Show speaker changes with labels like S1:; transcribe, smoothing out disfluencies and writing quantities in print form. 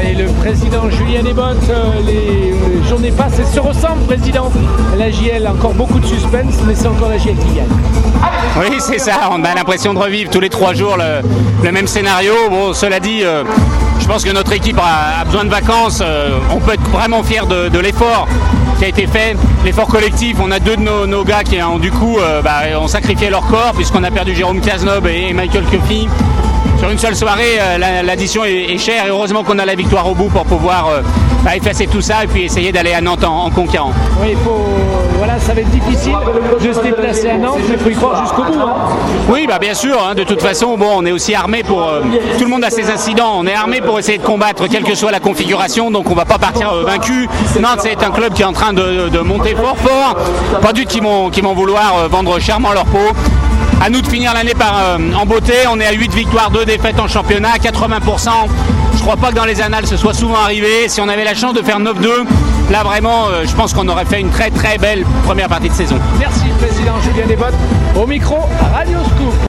S1: Et le président Julien Desbottes, les journées passent et se ressemblent, président. La JL, encore beaucoup de suspense, mais c'est encore la JL qui gagne.
S2: Oui, c'est ça, on a l'impression de revivre tous les 3 jours le même scénario. Bon, cela dit, je pense que notre équipe a besoin de vacances. On peut être vraiment fier de l'effort qui a été fait, l'effort collectif. On a 2 de nos gars qui ont du coup ont sacrifié leur corps, puisqu'on a perdu Jérôme Cazeneuve et Michael Cuffy. Sur une seule soirée, l'addition est chère, et heureusement qu'on a la victoire au bout pour pouvoir effacer tout ça et puis essayer d'aller à Nantes en conquérant.
S1: Oui, ça va être difficile de se déplacer à Nantes, mais il faut y croire jusqu'au bout. Hein.
S2: Oui, bien sûr, de toute façon, on est aussi armé pour... tout le monde a ses incidents, on est armé pour essayer de combattre quelle que soit la configuration, donc on ne va pas partir vaincu. Nantes, c'est un club qui est en train de monter fort. Pas du tout qui vont vouloir vendre chèrement leur peau. À nous de finir l'année en beauté. On est à 8 victoires, 2 défaites en championnat, 80%. Je crois pas que dans les annales ce soit souvent arrivé. Si on avait la chance de faire 9-2, là vraiment, je pense qu'on aurait fait une très très belle première partie de saison.
S1: Merci président Julien Desbottes. Au micro, Radio Scoop.